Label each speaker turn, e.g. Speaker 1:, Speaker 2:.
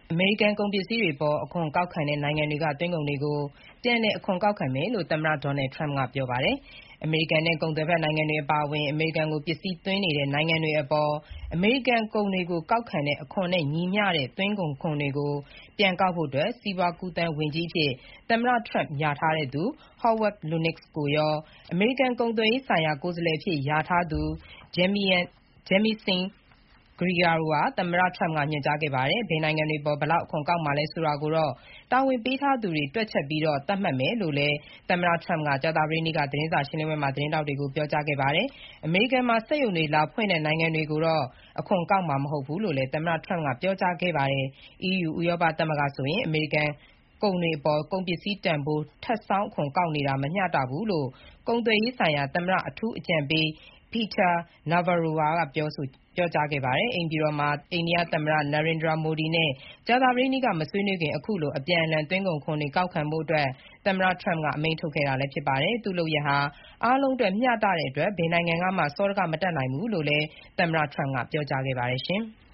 Speaker 1: အမေရိကန်ကုန်ပစ္စည်းတွေအပေါ်အခွန်ကောက်ခံတဲ့နိုင်ငံတွေကသွင်းကုန်တွေကိုပြန်လည်အခွန်ကောက်ခံမယ်လို့သမ္မတ Donald Trump ကပြောပါတယ်။ အမေရိကန်နဲ့ကုန်သွယ်ဖက်နိုင်ငံတွေအပါအဝင် အမေရိကန်ကိုပစ္စည်းသွင်းနေတဲ့နိုင်ငံတွေအပေါ် အမေရိကန်ကုန်တွေကိုကောက်ခံတဲ့အခွန်နဲ့ညီမျှတဲ့သွင်းကုန်ခွန်တွေကိုပြန်ကောက်ဖို့ စီးပွားကူးသန်းဝန်ကြီးအဖြစ် သမ္မတ Trump လျာထားသူ Howard Lutnick ကိုရော အမေရိကန်ကုန်သွယ်ရေးဆိုင်ရာကိုယ်စားလှယ်အဖြစ်လျာထားသူ Jamieson Greer တို့အား သမ္မတ Trump ကညွှန်ကြားခဲ့ပါတယ်။ ဘယ်နိုင်ငံတွေအပေါ် ဘယ်လောက်အခွန်ကောက်မှာလဲဆိုတာကိုတော့ တာဝန်ပေးထားသူတွေ တွက်ချက်ပြီးသတ်မှတ်မယ်လို့လည်း သမ္မတ Trump ကကြာသပတေးနေ့က သတင်းစာရှင်းလင်းပွဲမှာ သတင်းထောက်တွေကို ပြောကြားခဲ့ပါတယ်။ အမေရိကန်မှာစက်ရုံတွေလာဖွင့်တဲ့နိုင်ငံတွေကိုတော့ အခွန်ကောက်မှာမဟုတ်ဘူးလို့လည်း သမ္မတ Trump ကပြောကြားခဲ့ပါတယ်။ EU ဥရောပသမဂ္ဂဆိုရင် အမေရိကန်ကုန်တွေအပေါ် ကုန်ပစ္စည်းတန်ဖိုးထပ်ဆောင်းအခွန်ကောက်နေတာ မမျှတဘူးလို့ ကုန်သွယ်ရေးဆိုင်ရာ သမ္မတအထူးအကြံပေး Peter Navarro ကပြောကြားခဲ့ပါတယ်။ အိမ်ဖြူတော်မှာ အိန္ဒိယသမ္မတ Narendra Modi နဲ့ ကြာသပတေးနေ့က မဆွေးနွေးခင် အခုလို အပြန်အလှန်သွင်းကုန်ခွန်တွေကောက်ခံဖို့ သမ္မတ Trump ကအမိန့်ထုတ်ခဲ့တာလည်းဖြစ်ပါတယ်။ သူ့လုပ်ရပ်ဟာ အားလုံးအတွက်မျှတတဲ့အတွက် ဘယ်နိုင်ငံကမှစောဒကမတက်နိုင်ဘူးလို့လည်း သမ္မတ Trump ကပြောကြားခဲ့ပါတယ်။